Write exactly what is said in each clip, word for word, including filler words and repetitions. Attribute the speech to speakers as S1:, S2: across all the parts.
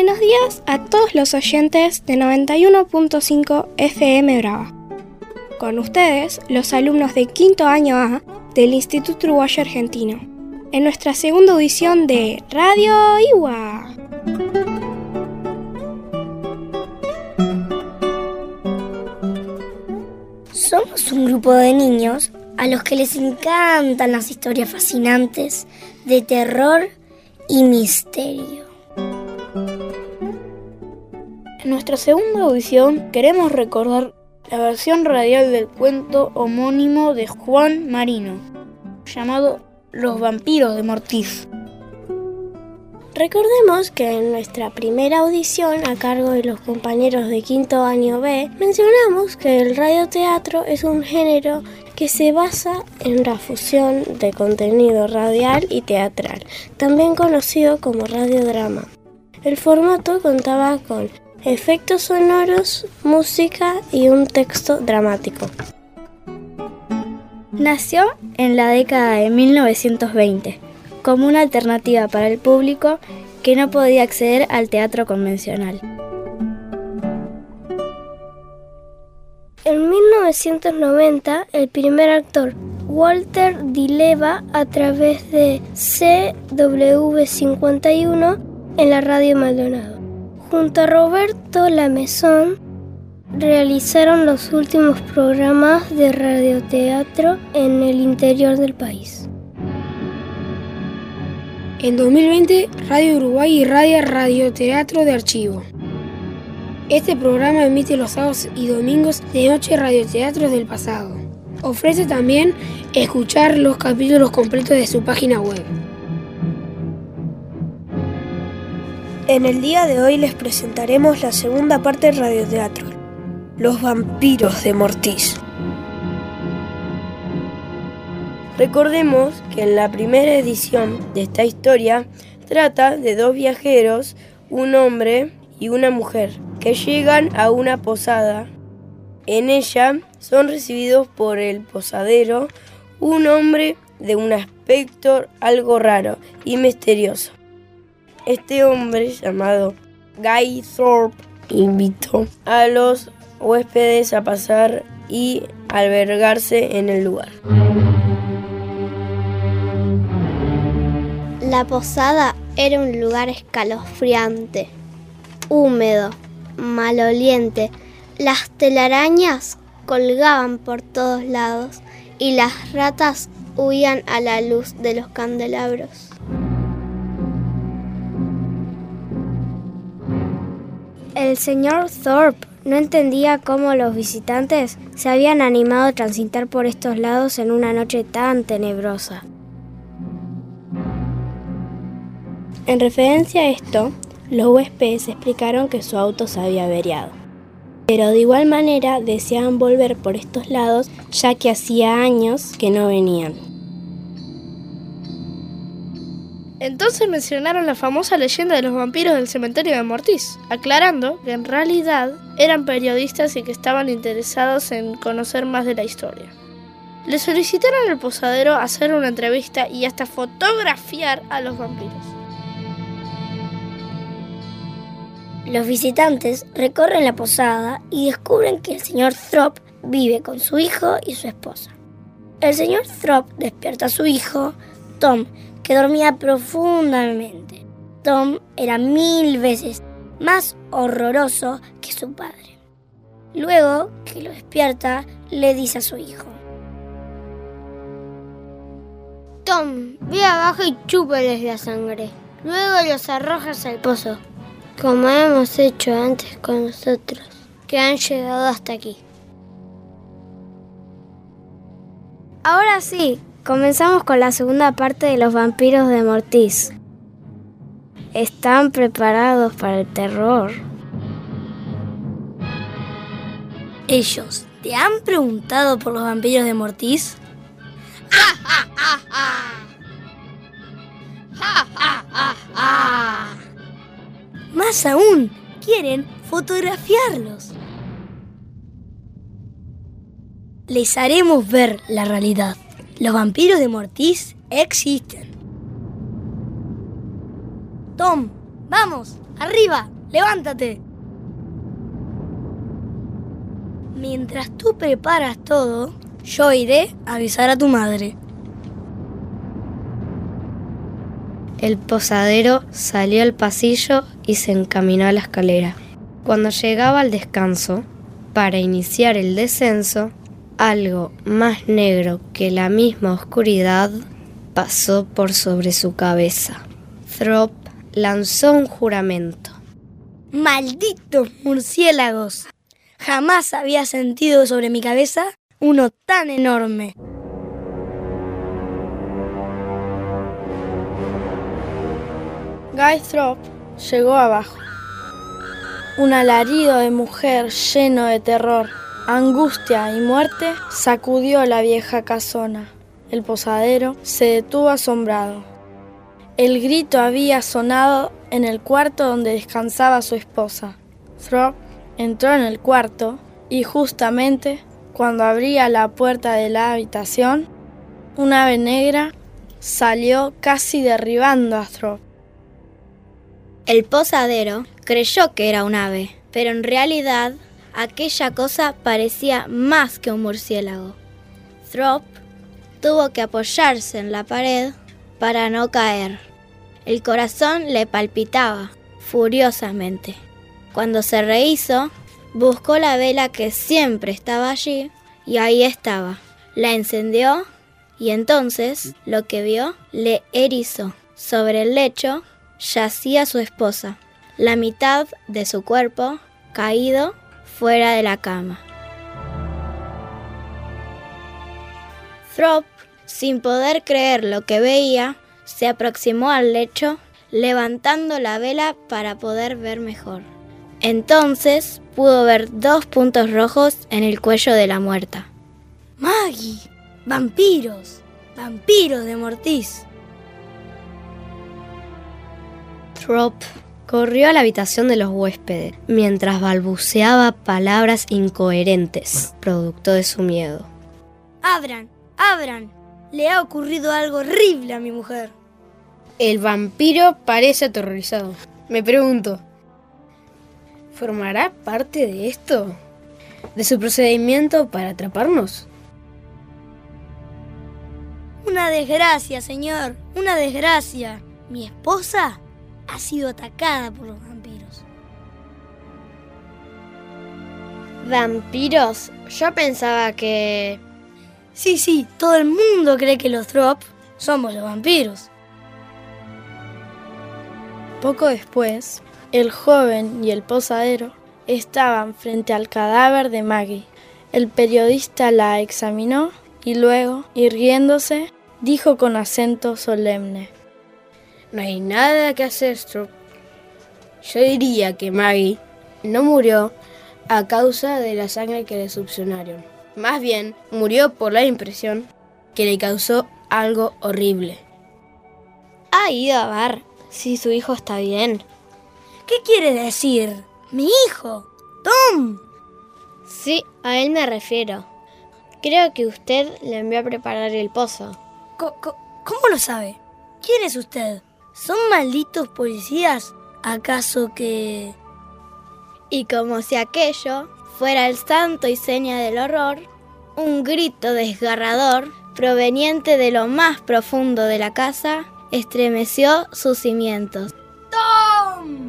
S1: Buenos días a todos los oyentes de noventa y uno punto cinco F M Brava. Con ustedes, los alumnos de quinto año A del Instituto Uruguayo Argentino, en nuestra segunda audición de Radio Iwa.
S2: Somos un grupo de niños a los que les encantan las historias fascinantes de terror y misterio.
S3: En nuestra segunda audición queremos recordar la versión radial del cuento homónimo de Juan Marino, llamado Los vampiros de Mortis.
S1: Recordemos que en nuestra primera audición, a cargo de los compañeros de quinto año B, mencionamos que el radioteatro es un género que se basa en la fusión de contenido radial y teatral, también conocido como radiodrama. El formato contaba con efectos sonoros, música y un texto dramático.
S3: Nació en la década de mil novecientos veinte, como una alternativa para el público que no podía acceder al teatro convencional.
S1: En mil novecientos noventa, el primer actor, Walter Di Leva, a través de C W cincuenta y uno en la Radio Maldonado. Junto a Roberto Lamezón, realizaron los últimos programas de radioteatro en el interior del país.
S4: En dos mil veinte, Radio Uruguay irradia Radioteatro de Archivo. Este programa emite los sábados y domingos de noche radioteatros del pasado. Ofrece también escuchar los capítulos completos de su página web.
S1: En el día de hoy les presentaremos la segunda parte del radioteatro, Los vampiros de Mortis.
S5: Recordemos que en la primera edición de esta historia trata de dos viajeros, un hombre y una mujer, que llegan a una posada. En ella son recibidos por el posadero, un hombre de un aspecto algo raro y misterioso. Este hombre, llamado Guy Thorpe, invitó a los huéspedes a pasar y albergarse en el lugar.
S6: La posada era un lugar escalofriante, húmedo, maloliente. Las telarañas colgaban por todos lados y las ratas huían a la luz de los candelabros.
S1: El señor Thorpe no entendía cómo los visitantes se habían animado a transitar por estos lados en una noche tan tenebrosa. En referencia a esto, los huéspedes explicaron que su auto se había averiado, pero de igual manera deseaban volver por estos lados ya que hacía años que no venían.
S3: Entonces mencionaron la famosa leyenda de los vampiros del cementerio de Mortis, aclarando que en realidad eran periodistas y que estaban interesados en conocer más de la historia. Le solicitaron al posadero hacer una entrevista y hasta fotografiar a los vampiros.
S2: Los visitantes recorren la posada y descubren que el señor Thorpe vive con su hijo y su esposa. El señor Thorpe despierta a su hijo, Tom, que dormía profundamente. Tom era mil veces más horroroso que su padre. Luego que lo despierta, le dice a su hijo:
S6: Tom, ve abajo y chúpales la sangre. Luego los arrojas al pozo, como hemos hecho antes con nosotros, que han llegado hasta aquí.
S1: Ahora sí, comenzamos con la segunda parte de Los vampiros de Mortis. ¿Están preparados para el terror?
S2: ¿Ellos te han preguntado por los vampiros de Mortis?
S7: ¡Ja, ja, ja, ja! ¡Ja, ja, ja, ja!
S2: Más aún, quieren fotografiarlos. Les haremos ver la realidad. Los vampiros de Mortis existen. Tom, vamos, arriba. levántate. Mientras tú preparas todo, yo iré a avisar a tu madre.
S8: El posadero salió al pasillo y se encaminó a la escalera. Cuando llegaba al descanso, para iniciar el descenso, algo más negro que la misma oscuridad pasó por sobre su cabeza. Throp lanzó un juramento.
S2: ¡Malditos murciélagos! Jamás había sentido sobre mi cabeza uno tan enorme.
S3: Guy Throp llegó abajo. Un alarido de mujer lleno de terror, angustia y muerte sacudió la vieja casona. El posadero se detuvo asombrado. El grito había sonado en el cuarto donde descansaba su esposa. Throp entró en el cuarto y justamente cuando abría la puerta de la habitación, un ave negra salió casi derribando a Throp.
S6: El posadero creyó que era un ave, pero en realidad aquella cosa parecía más que un murciélago. Throp tuvo que apoyarse en la pared para no caer. El corazón le palpitaba furiosamente. Cuando se rehizo, buscó la vela que siempre estaba allí y ahí estaba. La encendió y entonces lo que vio le erizó. Sobre el lecho yacía su esposa, la mitad de su cuerpo caído fuera de la cama. Throp, sin poder creer lo que veía, se aproximó al lecho, levantando la vela para poder ver mejor. Entonces pudo ver dos puntos rojos en el cuello de la muerta.
S2: ¡Maggie! ¡Vampiros! ¡Vampiros de Mortis!
S8: Throp corrió a la habitación de los huéspedes mientras balbuceaba palabras incoherentes, producto de su miedo.
S2: ¡Abran! ¡Abran! Le ha ocurrido algo horrible a mi mujer.
S4: El vampiro parece aterrorizado. Me pregunto, ¿formará parte de esto? ¿De su procedimiento para atraparnos?
S2: Una desgracia, señor. Una desgracia. Mi esposa ha sido atacada por los vampiros.
S6: ¿Vampiros? Yo pensaba que...
S2: Sí, sí, todo el mundo cree que los Throp somos los vampiros.
S3: Poco después, el joven y el posadero estaban frente al cadáver de Maggie. El periodista la examinó y luego, irguiéndose, dijo con acento solemne:
S4: No hay nada que hacer, Throp. Yo diría que Maggie no murió a causa de la sangre que le succionaron. Más bien, murió por la impresión que le causó algo horrible.
S6: ¿Ha ido a ver si su hijo está bien?
S2: ¿Qué quiere decir? ¡Mi hijo! ¡Tom!
S6: Sí, a él me refiero. Creo que usted le envió a preparar el pozo.
S2: Co- co- ¿Cómo lo sabe? ¿Quién es usted? ¿Son malditos policías? ¿Acaso que...?
S6: Y como si aquello fuera el santo y seña del horror, un grito desgarrador proveniente de lo más profundo de la casa estremeció sus cimientos.
S2: ¡Tom!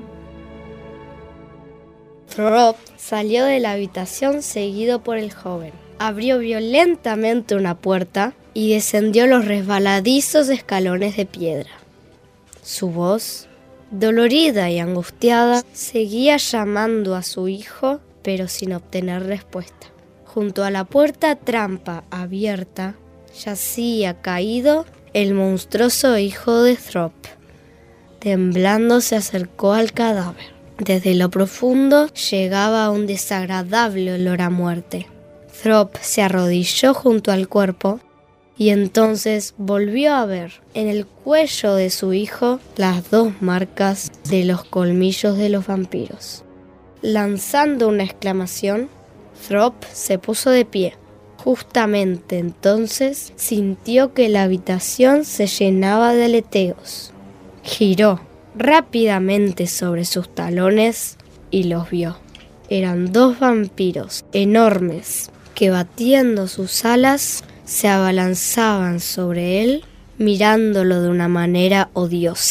S8: Throp salió de la habitación seguido por el joven. Abrió violentamente una puerta y descendió los resbaladizos escalones de piedra. Su voz, dolorida y angustiada, seguía llamando a su hijo, pero sin obtener respuesta. Junto a la puerta trampa abierta, yacía caído el monstruoso hijo de Throp. Temblando se acercó al cadáver. Desde lo profundo llegaba un desagradable olor a muerte. Throp se arrodilló junto al cuerpo y entonces volvió a ver en el cuello de su hijo las dos marcas de los colmillos de los vampiros. Lanzando una exclamación, Throp se puso de pie. Justamente entonces sintió que la habitación se llenaba de aleteos. Giró, rápidamente sobre sus talones y los vio. Eran dos vampiros enormes que, batiendo sus alas, se abalanzaban sobre él, mirándolo de una manera odiosa.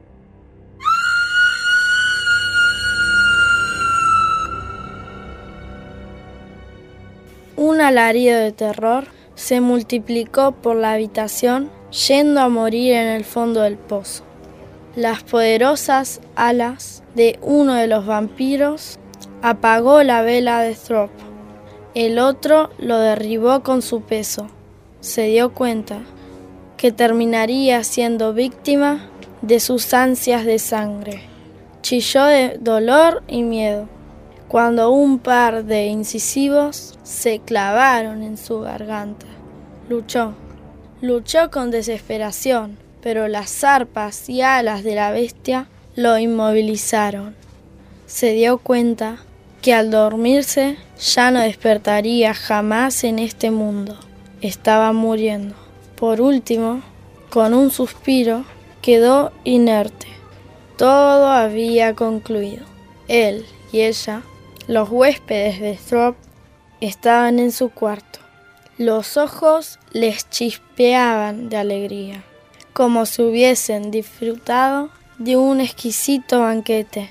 S3: Un alarido de terror se multiplicó por la habitación, yendo a morir en el fondo del pozo. Las poderosas alas de uno de los vampiros apagó la vela de Throp. El otro lo derribó con su peso. Se dio cuenta que terminaría siendo víctima de sus ansias de sangre. Chilló de dolor y miedo cuando un par de incisivos se clavaron en su garganta. Luchó, luchó con desesperación, pero las zarpas y alas de la bestia lo inmovilizaron. Se dio cuenta que al dormirse ya no despertaría jamás en este mundo. Estaba muriendo. Por último, con un suspiro, quedó inerte. Todo había concluido. Él y ella, los huéspedes de Throp, estaban en su cuarto. Los ojos les chispeaban de alegría, como si hubiesen disfrutado de un exquisito banquete.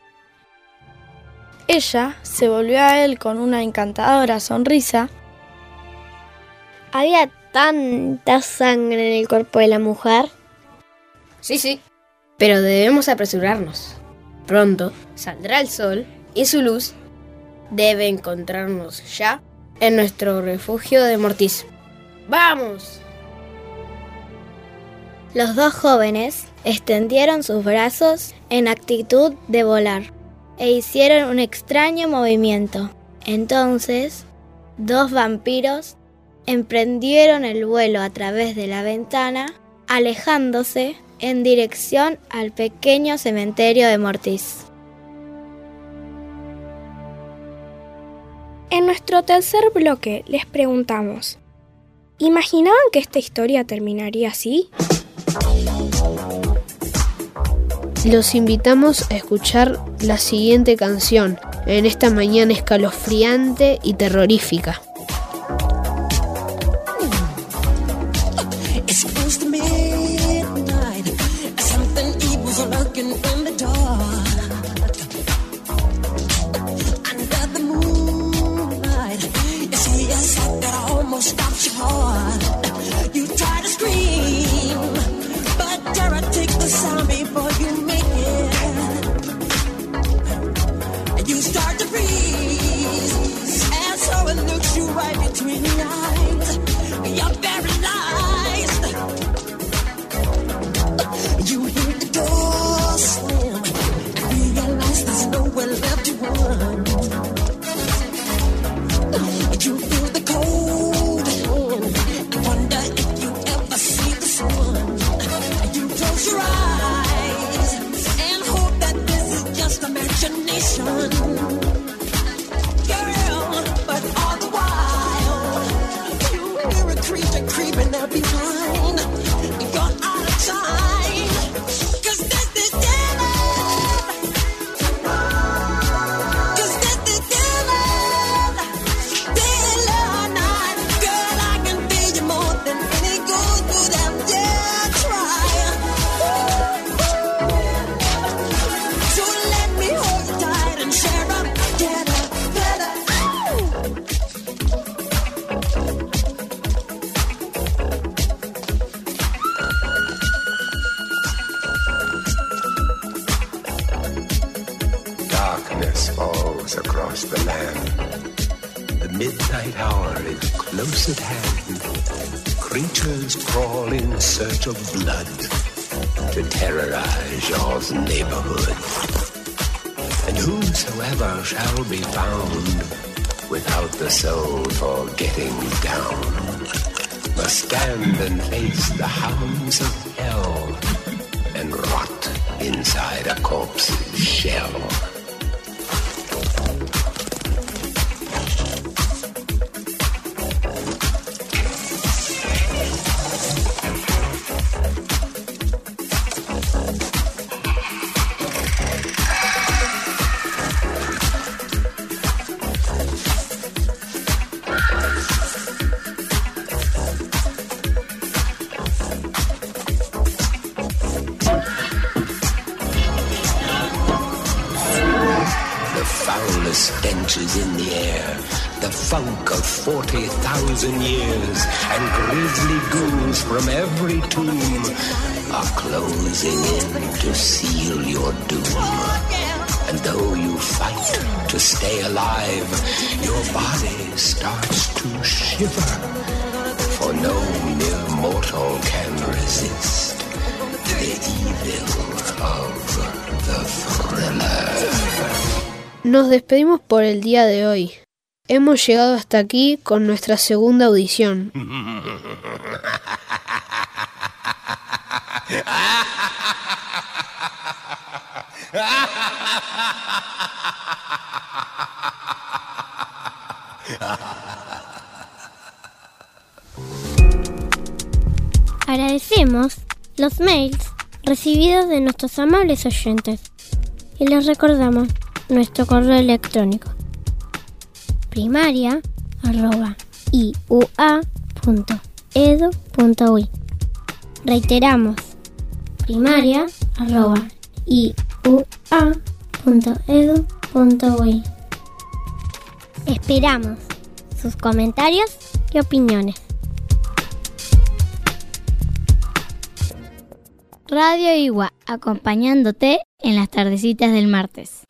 S3: Ella se volvió a él con una encantadora sonrisa.
S6: ¿Había tanta sangre en el cuerpo de la mujer?
S9: Sí, sí, pero debemos apresurarnos. Pronto saldrá el sol y su luz debe encontrarnos ya en nuestro refugio de Mortis. ¡Vamos!
S6: Los dos jóvenes extendieron sus brazos en actitud de volar e hicieron un extraño movimiento. Entonces, dos vampiros emprendieron el vuelo a través de la ventana, alejándose en dirección al pequeño cementerio de Mortis.
S10: En nuestro tercer bloque les preguntamos, ¿imaginaban que esta historia terminaría así?
S11: Los invitamos a escuchar la siguiente canción en esta mañana escalofriante y terrorífica.
S12: Of blood to terrorize your neighborhood. And whosoever shall be found without the soul for getting down must stand and face the hounds of hell and rot inside a corpse's shell. punches in the air, the funk of forty thousand years, and grisly ghouls from every tomb are closing in to seal your doom. And though you fight to stay alive, your body starts to shiver, for no mere mortal can resist the evil of the thriller.
S11: Nos despedimos por el día de hoy. Hemos llegado hasta aquí con nuestra segunda audición.
S2: Agradecemos los mails recibidos de nuestros amables oyentes y les recordamos nuestro correo electrónico primaria arroba i u a punto edu punto uy. Reiteramos, primaria arroba i u a punto edu punto uy. Esperamos sus comentarios y opiniones. Radio Igua, acompañándote en las tardecitas del martes.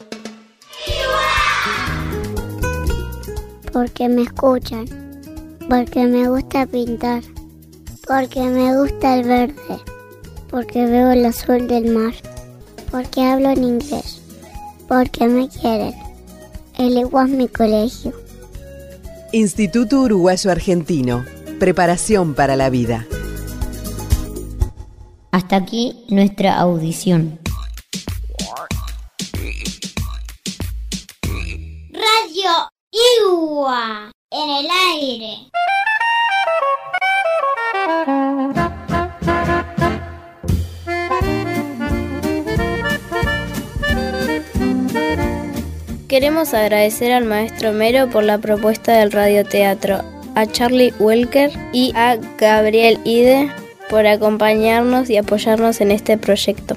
S13: Porque me escuchan, porque me gusta pintar, porque me gusta el verde, porque veo el azul del mar, porque hablo en inglés, porque me quieren. El Igua es mi colegio.
S14: Instituto Uruguayo Argentino. Preparación para la vida.
S15: Hasta aquí nuestra audición.
S13: Radio Igua en el aire.
S8: Queremos agradecer al maestro Mero por la propuesta del radioteatro, a Charlie Welker y a Gabriel Ide por acompañarnos y apoyarnos en este proyecto.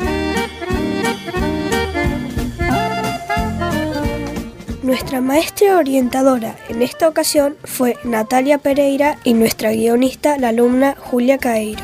S10: Nuestra maestra orientadora en esta ocasión fue Natalia Pereira y nuestra guionista, la alumna Julia Caeiro.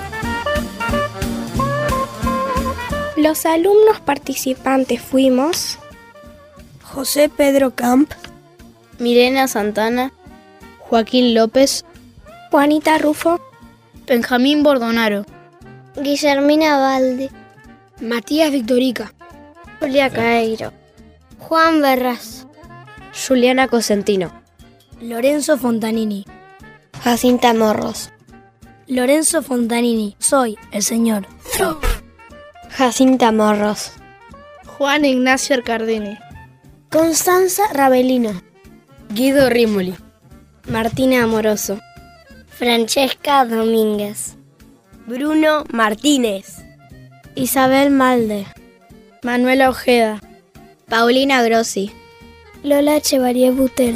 S10: Los alumnos participantes fuimos José Pedro Camp,
S8: Mirena Santana,
S11: Joaquín López,
S10: Juanita Rufo,
S3: Benjamín Bordonaro,
S6: Guillermina Valde,
S4: Matías Victorica,
S6: Julia Caeiro, Juan Berras,
S8: Juliana Cosentino,
S16: Lorenzo Fontanini,
S6: Jacinta Morros,
S16: Lorenzo Fontanini, soy el señor
S6: Jacinta Morros,
S3: Juan Ignacio Arcardini,
S10: Constanza Ravelino,
S8: Guido Rimoli,
S6: Martina Amoroso, Francesca Domínguez,
S5: Bruno Martínez,
S6: Isabel Malde,
S3: Manuela Ojeda,
S6: Paulina Grossi,
S10: Lola Chevalier Butel.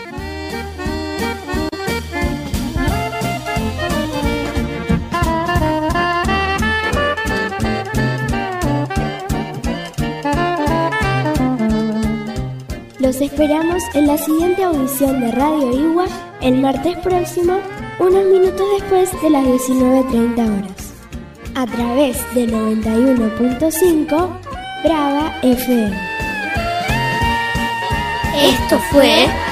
S1: Los esperamos en la siguiente audición de Radio Igua el martes próximo, unos minutos después de las diecinueve treinta horas, a través de noventa y uno punto cinco Brava F M.
S2: Esto fue